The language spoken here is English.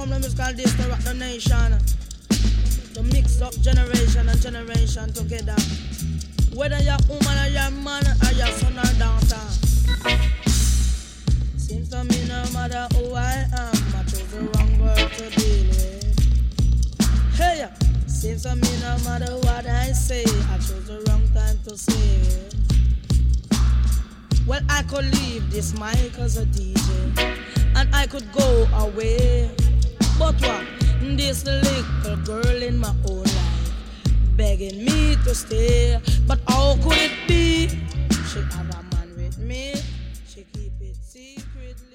come to musical days to rock the nation. To mix up generation and generation together. Whether you're woman or you're man or you're son or daughter. Seems to me no matter who I am, I chose the wrong word to deal with. Hey, seems to me no matter what I say, I chose the wrong time to say it. Well, I could leave this mic as a DJ, and I could go away. But what? This little girl in my own life begging me to stay. But how could it be? She have a man with me, she keep it secretly.